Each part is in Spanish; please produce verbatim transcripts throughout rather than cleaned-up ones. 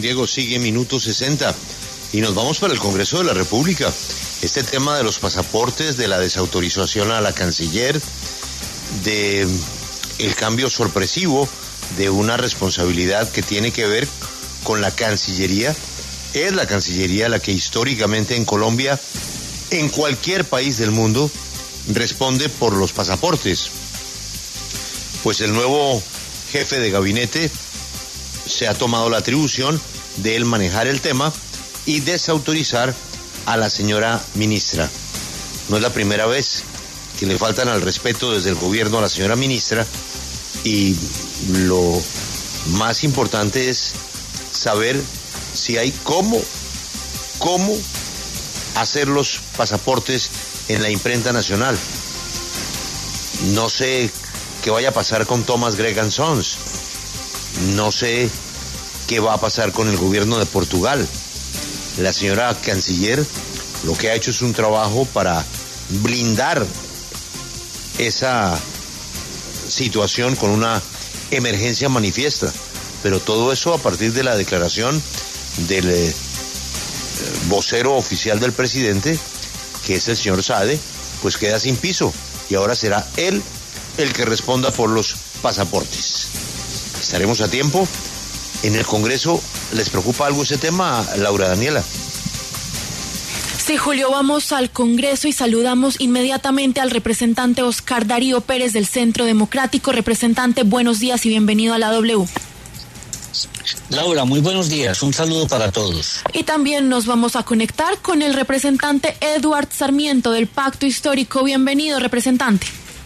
Diego, sigue minuto sesenta y nos vamos para el Congreso de la República. Este tema de los pasaportes, de la desautorización a la canciller, de el cambio sorpresivo de una responsabilidad que tiene que ver con la Cancillería. Es la Cancillería la que históricamente en Colombia, en cualquier país del mundo, responde por los pasaportes. Pues el nuevo jefe de gabinete se ha tomado la atribución de él manejar el tema y desautorizar a la señora ministra. No es la primera vez que le faltan al respeto desde el gobierno a la señora ministra, y lo más importante es saber si hay cómo, cómo hacer los pasaportes en la imprenta nacional. No sé qué vaya a pasar con Thomas Gregan Sons. No sé qué va a pasar con el gobierno de Portugal. La señora canciller lo que ha hecho es un trabajo para blindar esa situación con una emergencia manifiesta, pero todo eso a partir de la declaración del eh, vocero oficial del presidente, que es el señor Saade, pues queda sin piso y ahora será él el que responda por los pasaportes. Estaremos a tiempo. ¿En el Congreso les preocupa algo ese tema, Laura Daniela? Sí, Julio, vamos al Congreso y saludamos inmediatamente al representante Oscar Darío Pérez del Centro Democrático. Representante, buenos días y bienvenido a la W. Laura, muy buenos días, un saludo para todos. Y también nos vamos a conectar con el representante Eduard Sarmiento del Pacto Histórico. Bienvenido, representante.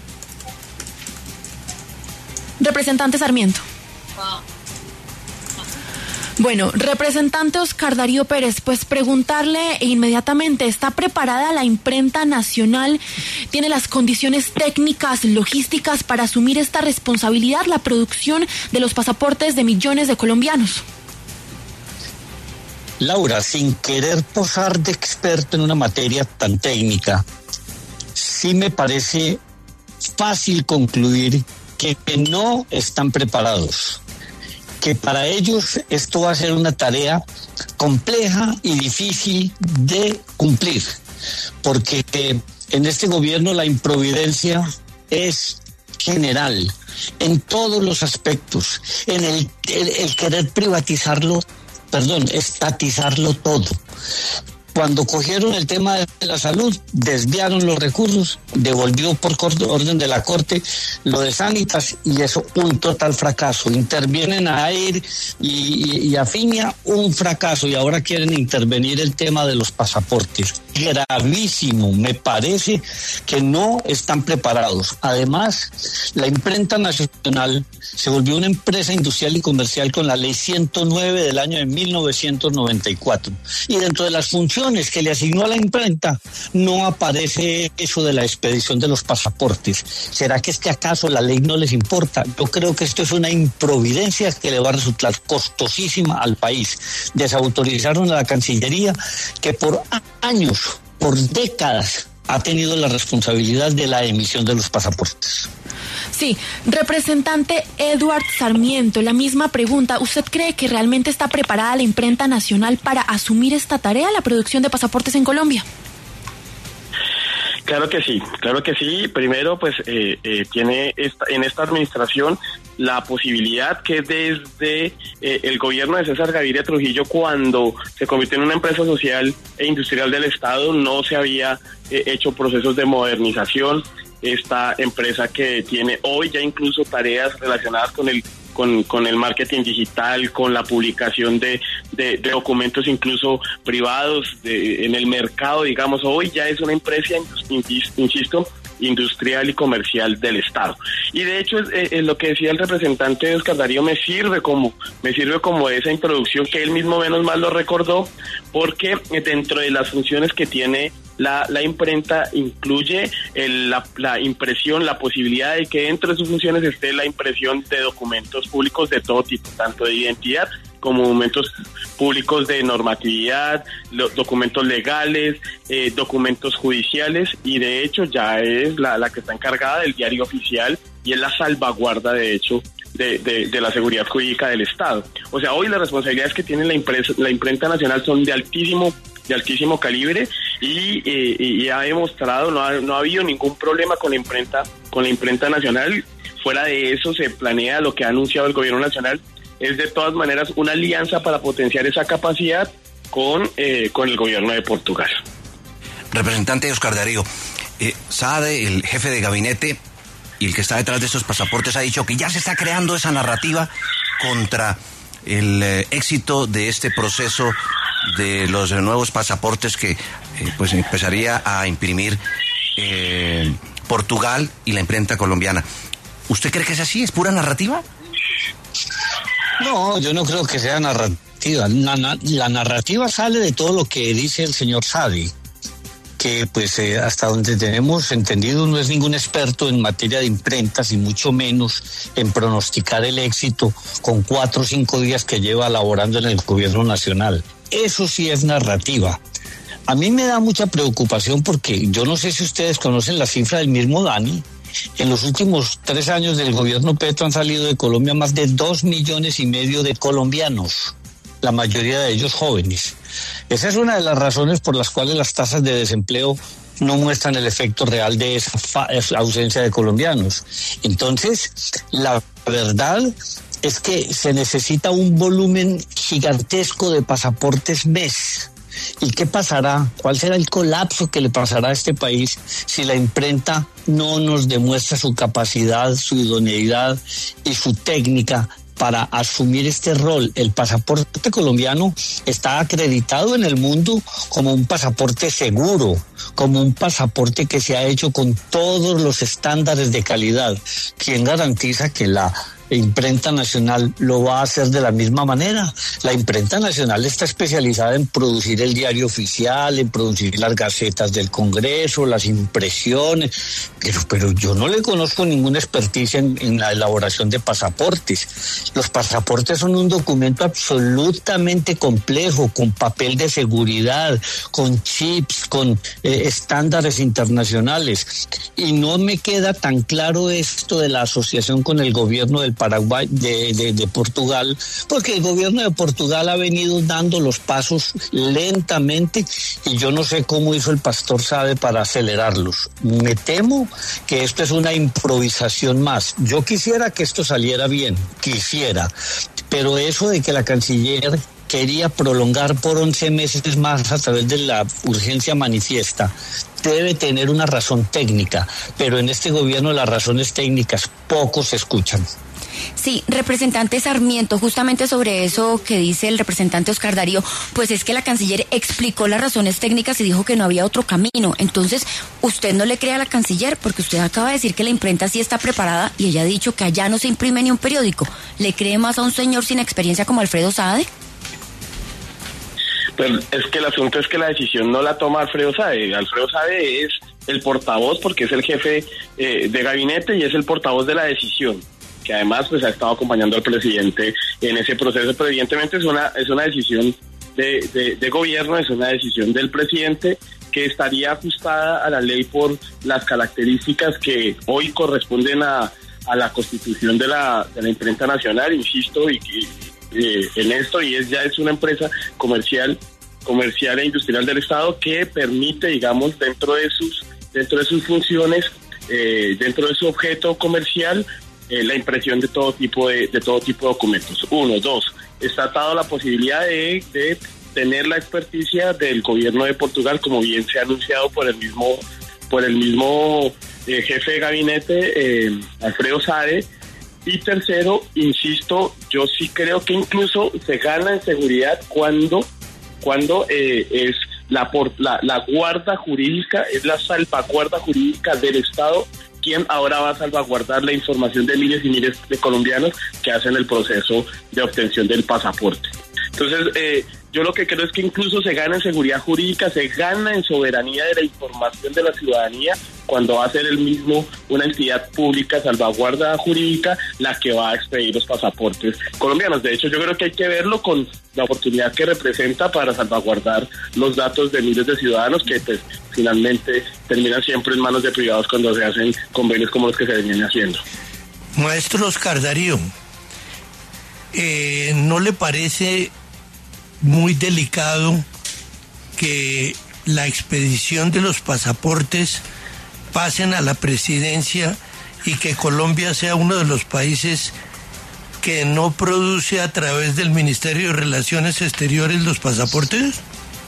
Representante Sarmiento. Bueno, representante Oscar Darío Pérez, pues preguntarle inmediatamente, ¿está preparada la imprenta nacional? ¿Tiene las condiciones técnicas, logísticas para asumir esta responsabilidad, la producción de los pasaportes de millones de colombianos? Laura, sin querer posar de experto en una materia tan técnica, sí me parece fácil concluir que no están preparados, que para ellos esto va a ser una tarea compleja y difícil de cumplir, porque en este gobierno la improvidencia es general, en todos los aspectos, en el, el, el querer privatizarlo, perdón, estatizarlo todo. Cuando cogieron el tema de la salud, desviaron los recursos, devolvió por orden de la Corte lo de Sanitas y eso un total fracaso. Intervienen a AIR y, y, y a Finia, un fracaso, y ahora quieren intervenir el tema de los pasaportes. Gravísimo, me parece que no están preparados. Además, la imprenta nacional se volvió una empresa industrial y comercial con la ley ciento nueve del año de mil novecientos noventa y cuatro. Y dentro de las funciones que le asignó a la imprenta no aparece eso de la expedición de los pasaportes. ¿Será que es que acaso la ley no les importa? Yo creo que esto es una improvidencia que le va a resultar costosísima al país. Desautorizaron a la Cancillería, que por años, por décadas, ha tenido la responsabilidad de la emisión de los pasaportes. Sí, representante Eduard Sarmiento, la misma pregunta. ¿Usted cree que realmente está preparada la imprenta nacional para asumir esta tarea, la producción de pasaportes en Colombia? Claro que sí, claro que sí. Primero, pues eh, eh, tiene esta, en esta administración la posibilidad que desde eh, el gobierno de César Gaviria Trujillo, cuando se convirtió en una empresa social e industrial del Estado, no se había eh, hecho procesos de modernización. Esta empresa que tiene hoy ya incluso tareas relacionadas con el con, con el marketing digital, con la publicación de, de, de documentos incluso privados de, en el mercado, digamos, hoy ya es una empresa, insisto, industrial y comercial del Estado. Y de hecho, es, es lo que decía el representante Oscar Darío, me sirve como me sirve como esa introducción que él mismo menos mal lo recordó, porque dentro de las funciones que tiene La, la imprenta incluye el, la, la impresión, la posibilidad de que dentro de sus funciones esté la impresión de documentos públicos de todo tipo, tanto de identidad como documentos públicos de normatividad, los documentos legales, eh, documentos judiciales, y de hecho ya es la, la que está encargada del diario oficial y es la salvaguarda de hecho de, de, de la seguridad jurídica del Estado. O sea, hoy las responsabilidades que tiene la, impresa, la imprenta nacional son de altísimo de altísimo calibre y, eh, y ha demostrado, no ha, no ha habido ningún problema con la imprenta con la imprenta nacional. Fuera de eso se planea, lo que ha anunciado el gobierno nacional es de todas maneras una alianza para potenciar esa capacidad con, eh, con el gobierno de Portugal. Representante Oscar Darío, eh, Saade, el jefe de gabinete y el que está detrás de estos pasaportes, ha dicho que ya se está creando esa narrativa contra el eh, éxito de este proceso de los eh, nuevos pasaportes que eh, pues empezaría a imprimir eh, Portugal y la imprenta colombiana. ¿Usted cree que es así? ¿Es pura narrativa? No, yo no creo que sea narrativa. La, la narrativa sale de todo lo que dice el señor Saade, que pues eh, hasta donde tenemos entendido no es ningún experto en materia de imprentas y mucho menos en pronosticar el éxito con cuatro o cinco días que lleva laborando en el gobierno nacional. Eso sí es narrativa. A mí me da mucha preocupación porque yo no sé si ustedes conocen la cifra del mismo Dani. En los últimos tres años del gobierno Petro han salido de Colombia más de dos millones y medio de colombianos, la mayoría de ellos jóvenes. Esa es una de las razones por las cuales las tasas de desempleo no muestran el efecto real de esa, fa- esa ausencia de colombianos. Entonces, la verdad es que se necesita un volumen gigantesco de pasaportes mes. ¿Y qué pasará? ¿Cuál será el colapso que le pasará a este país si la imprenta no nos demuestra su capacidad, su idoneidad y su técnica para asumir este rol? El pasaporte colombiano está acreditado en el mundo como un pasaporte seguro, como un pasaporte que se ha hecho con todos los estándares de calidad. ¿Quién garantiza que la imprenta nacional lo va a hacer de la misma manera? La imprenta nacional está especializada en producir el diario oficial, en producir las gacetas del Congreso, las impresiones, pero, pero yo no le conozco ninguna experticia en, en la elaboración de pasaportes. Los pasaportes son un documento absolutamente complejo, con papel de seguridad, con chips, con eh, estándares internacionales, y no me queda tan claro esto de la asociación con el gobierno del Paraguay, de, de, de Portugal, porque el gobierno de Portugal ha venido dando los pasos lentamente y yo no sé cómo hizo el pastor Saade para acelerarlos. Me temo que esto es una improvisación más. Yo quisiera que esto saliera bien, quisiera, pero eso de que la canciller quería prolongar por once meses más a través de la urgencia manifiesta debe tener una razón técnica, pero en este gobierno las razones técnicas poco se escuchan. Sí, representante Sarmiento, justamente sobre eso que dice el representante Oscar Darío, pues es que la canciller explicó las razones técnicas y dijo que no había otro camino. Entonces, usted no le cree a la canciller porque usted acaba de decir que la imprenta sí está preparada y ella ha dicho que allá no se imprime ni un periódico. ¿Le cree más a un señor sin experiencia como Alfredo Saade? Pues es que el asunto es que la decisión no la toma Alfredo Saade. Alfredo Saade es el portavoz porque es el jefe eh, de gabinete y es el portavoz de la decisión, que además pues ha estado acompañando al presidente en ese proceso, pero evidentemente es una es una decisión de, de, de gobierno, es una decisión del presidente que estaría ajustada a la ley por las características que hoy corresponden a, a la constitución de la, de la imprenta nacional, insisto, y, y eh, en esto, y es ya es una empresa comercial, comercial e industrial del Estado que permite, digamos, dentro de sus, dentro de sus funciones, eh, dentro de su objeto comercial, Eh, la impresión de todo tipo de, de todo tipo de documentos. Uno, dos, está atado la posibilidad de, de tener la experticia del gobierno de Portugal, como bien se ha anunciado por el mismo por el mismo eh, jefe de gabinete, eh, Alfredo Saade. Y tercero, insisto, yo sí creo que incluso se gana en seguridad cuando cuando eh, es la, por, la la guarda jurídica, es la salvaguarda jurídica del Estado quien ahora va a salvaguardar la información de miles y miles de colombianos que hacen el proceso de obtención del pasaporte. Entonces, eh, yo lo que creo es que incluso se gana en seguridad jurídica, se gana en soberanía de la información de la ciudadanía, cuando va a ser el mismo, una entidad pública, salvaguarda jurídica, la que va a expedir los pasaportes colombianos. De hecho, yo creo que hay que verlo con la oportunidad que representa para salvaguardar los datos de miles de ciudadanos que pues finalmente terminan siempre en manos de privados cuando se hacen convenios como los que se venían haciendo. Maestro Oscar Darío, eh, ¿no le parece muy delicado que la expedición de los pasaportes pasen a la presidencia y que Colombia sea uno de los países que no produce a través del Ministerio de Relaciones Exteriores los pasaportes?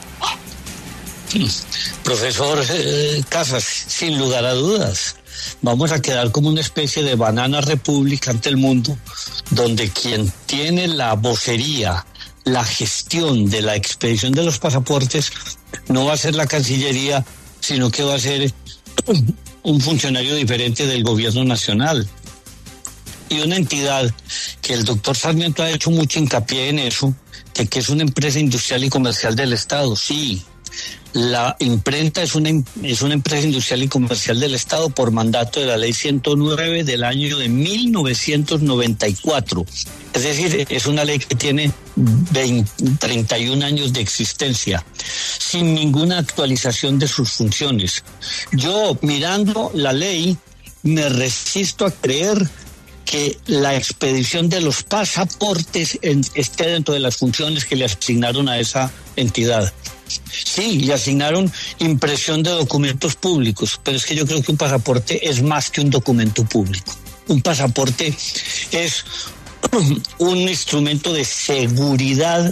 Profesor eh, Casas, sin lugar a dudas, vamos a quedar como una especie de banana república ante el mundo, donde quien tiene la vocería, la gestión de la expedición de los pasaportes no va a ser la Cancillería, sino que va a ser un funcionario diferente del gobierno nacional. Y una entidad que el doctor Sarmiento ha hecho mucho hincapié en eso, de que es una empresa industrial y comercial del Estado. Sí, la imprenta es una, es una empresa industrial y comercial del Estado por mandato de la ley ciento nueve del año de mil novecientos noventa y cuatro. Es decir, es una ley que tiene veinte, treinta y un años de existencia, sin ninguna actualización de sus funciones. Yo, mirando la ley, me resisto a creer que la expedición de los pasaportes en, esté dentro de las funciones que le asignaron a esa entidad. Sí, le asignaron impresión de documentos públicos, pero es que yo creo que un pasaporte es más que un documento público. Un pasaporte es un instrumento de seguridad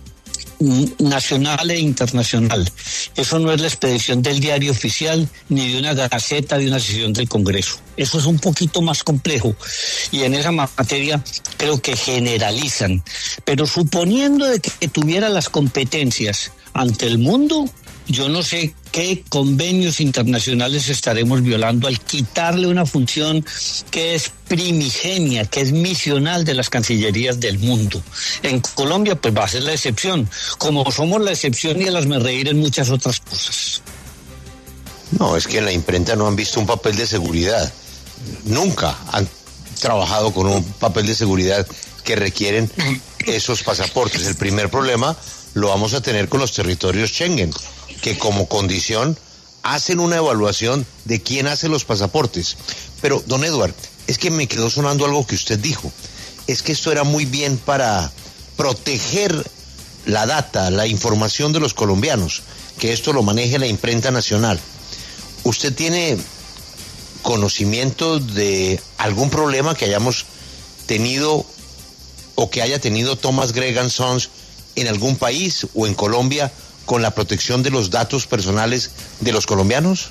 nacional e internacional. Eso no es la expedición del diario oficial ni de una gaceta de una sesión del Congreso. Eso es un poquito más complejo y en esa materia creo que generalizan. Pero suponiendo de que tuviera las competencias ante el mundo, yo no sé qué convenios internacionales estaremos violando al quitarle una función que es primigenia, que es misional de las cancillerías del mundo. En Colombia pues va a ser la excepción, como somos la excepción y el hazmerreír en muchas otras cosas. No, es que en la imprenta no han visto un papel de seguridad. Nunca han trabajado con un papel de seguridad que requieren esos pasaportes. El primer problema lo vamos a tener con los territorios Schengen, que como condición hacen una evaluación de quién hace los pasaportes. Pero, don Edward, es que me quedó sonando algo que usted dijo. Es que esto era muy bien para proteger la data, la información de los colombianos, que esto lo maneje la imprenta nacional. ¿Usted tiene conocimiento de algún problema que hayamos tenido o que haya tenido Thomas Gregg Sons en algún país o en Colombia con la protección de los datos personales de los colombianos?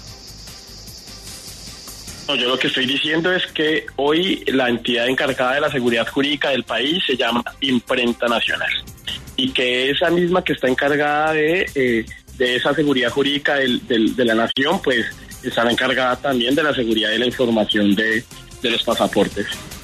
No, yo lo que estoy diciendo es que hoy la entidad encargada de la seguridad jurídica del país se llama Imprenta Nacional y que esa misma que está encargada de, eh, de esa seguridad jurídica del, del, de la nación, pues estará encargada también de la seguridad de la información de, de los pasaportes.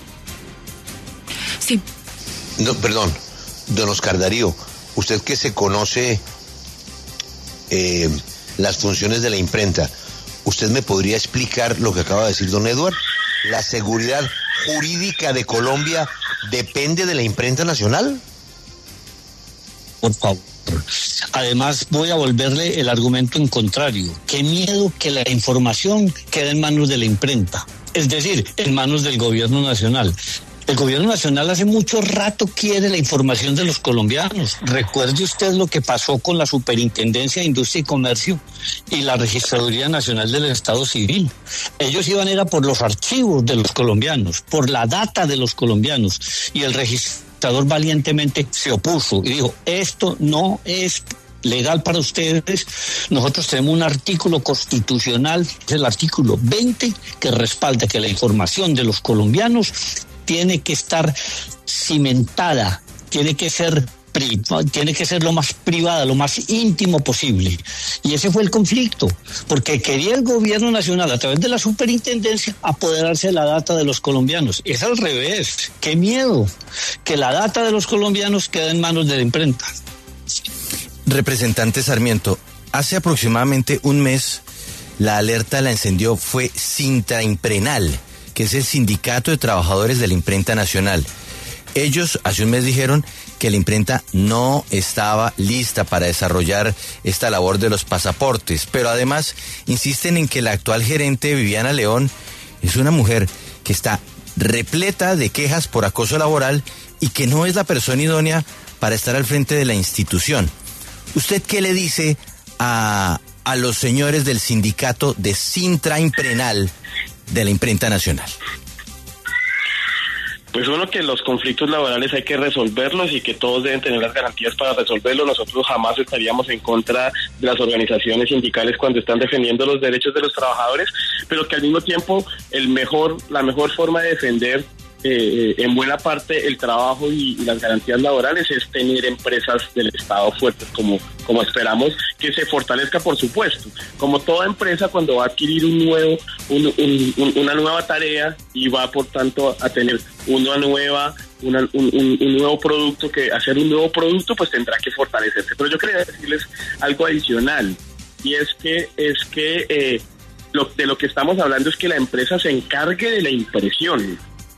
Sí. No, perdón, don Oscar Darío, usted que se conoce eh, las funciones de la imprenta, ¿usted me podría explicar lo que acaba de decir don Edward? ¿La seguridad jurídica de Colombia depende de la imprenta nacional? Por favor. Además, voy a volverle el argumento en contrario. Qué miedo que la información quede en manos de la imprenta, es decir, en manos del gobierno nacional. El gobierno nacional hace mucho rato quiere la información de los colombianos. Recuerde usted lo que pasó con la Superintendencia de Industria y Comercio y la Registraduría Nacional del Estado Civil. Ellos iban era por los archivos de los colombianos, por la data de los colombianos, y el registrador valientemente se opuso y dijo, esto no es legal para ustedes. Nosotros tenemos un artículo constitucional, es el artículo veinte, que respalda que la información de los colombianos tiene que estar cimentada, tiene que ser tiene que ser lo más privada, lo más íntimo posible. Y ese fue el conflicto, porque quería el gobierno nacional, a través de la superintendencia, apoderarse de la data de los colombianos. Es al revés. ¡Qué miedo! Que la data de los colombianos quede en manos de la imprenta. Representante Sarmiento, hace aproximadamente un mes la alerta la encendió fue Sintraimprenar, que es el sindicato de trabajadores de la imprenta nacional. Ellos hace un mes dijeron que la imprenta no estaba lista para desarrollar esta labor de los pasaportes, pero además insisten en que la actual gerente, Viviana León, es una mujer que está repleta de quejas por acoso laboral y que no es la persona idónea para estar al frente de la institución. ¿Usted qué le dice a, a los señores del sindicato de Sintra Imprenal de la Imprenta Nacional? Pues uno, que los conflictos laborales hay que resolverlos y que todos deben tener las garantías para resolverlos. Nosotros jamás estaríamos en contra de las organizaciones sindicales cuando están defendiendo los derechos de los trabajadores, pero que al mismo tiempo el mejor, la mejor forma de defender eh, en buena parte el trabajo y, y las garantías laborales es tener empresas del Estado fuertes, como, como esperamos que se fortalezca, por supuesto. Como toda empresa, cuando va a adquirir un nuevo, un, un, un, una nueva tarea y va, por tanto, a tener una nueva una, un, un, un nuevo producto, que hacer un nuevo producto, pues tendrá que fortalecerse. Pero yo quería decirles algo adicional, y es que es que eh, lo, de lo que estamos hablando es que la empresa se encargue de la impresión,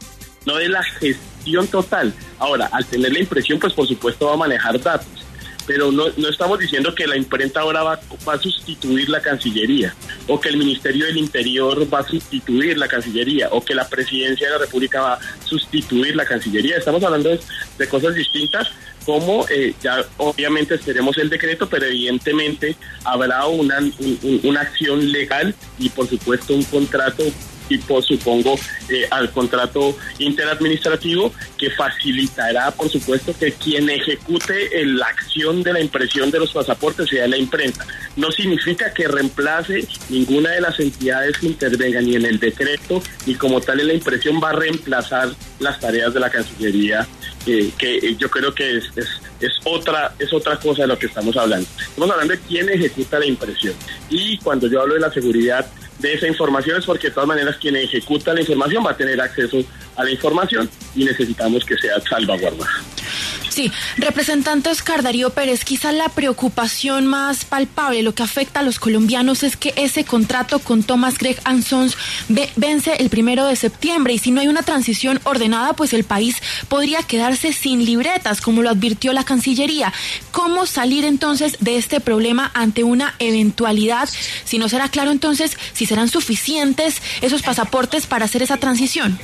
no de la gestión total. Ahora, al tener la impresión, pues por supuesto va a manejar datos, pero no, no estamos diciendo que la imprenta ahora va, va a sustituir la Cancillería, o que el Ministerio del Interior va a sustituir la Cancillería, o que la Presidencia de la República va a sustituir la Cancillería. Estamos hablando de, de cosas distintas, como eh, ya obviamente esperemos el decreto, pero evidentemente habrá una, un, una acción legal y por supuesto un contrato tipo, supongo, eh, al contrato interadministrativo, que facilitará, por supuesto, que quien ejecute el, la acción de la impresión de los pasaportes sea la imprenta. No significa que reemplace ninguna de las entidades que intervengan, ni en el decreto, ni como tal en la impresión va a reemplazar las tareas de la Cancillería, eh, que yo creo que es, es, es, otra, es otra cosa de lo que estamos hablando. Estamos hablando de quién ejecuta la impresión. Y cuando yo hablo de la seguridad de esa información, es porque de todas maneras quien ejecuta la información va a tener acceso a la información y necesitamos que sea salvaguardada. Sí, representante Oscar Darío Pérez, quizá la preocupación más palpable, lo que afecta a los colombianos, es que ese contrato con Thomas Gregg and Sons vence el primero de septiembre, y si no hay una transición ordenada, pues el país podría quedarse sin libretas, como lo advirtió la Cancillería. ¿Cómo salir entonces de este problema ante una eventualidad? Si no será claro entonces si serán suficientes esos pasaportes para hacer esa transición.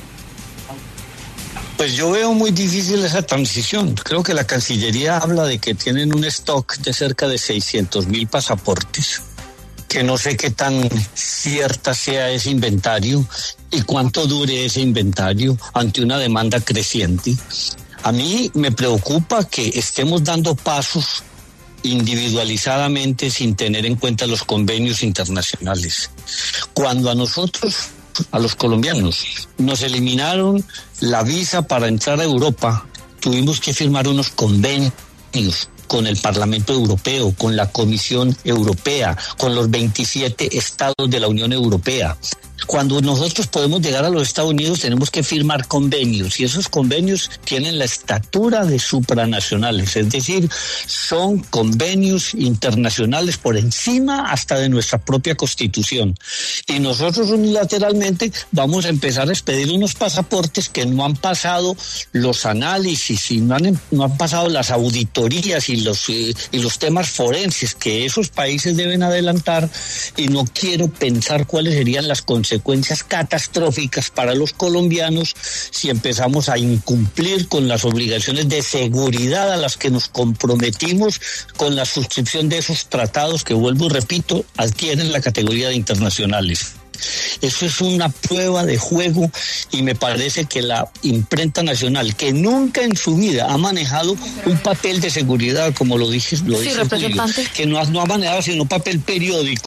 Pues yo veo muy difícil esa transición. Creo que la Cancillería habla de que tienen un stock de cerca de seiscientos mil pasaportes, que no sé qué tan cierta sea ese inventario y cuánto dure ese inventario ante una demanda creciente. A mí me preocupa que estemos dando pasos individualizadamente sin tener en cuenta los convenios internacionales. Cuando a nosotros, a los colombianos, nos eliminaron la visa para entrar a Europa, tuvimos que firmar unos convenios con el Parlamento Europeo, con la Comisión Europea, con los veintisiete estados de la Unión Europea. Cuando nosotros podemos llegar a los Estados Unidos, tenemos que firmar convenios, y esos convenios tienen la estatura de supranacionales, es decir, son convenios internacionales por encima hasta de nuestra propia Constitución. Y nosotros unilateralmente vamos a empezar a expedir unos pasaportes que no han pasado los análisis y no han, no han pasado las auditorías y los, y los temas forenses que esos países deben adelantar, y no quiero pensar cuáles serían las consecuencias consecuencias catastróficas para los colombianos si empezamos a incumplir con las obligaciones de seguridad a las que nos comprometimos con la suscripción de esos tratados que, vuelvo y repito, adquieren la categoría de internacionales. Eso es una prueba de juego, y me parece que la imprenta nacional, que nunca en su vida ha manejado un papel de seguridad, como lo dije, lo sí, dice Julio, que no ha, no ha manejado sino un papel periódico,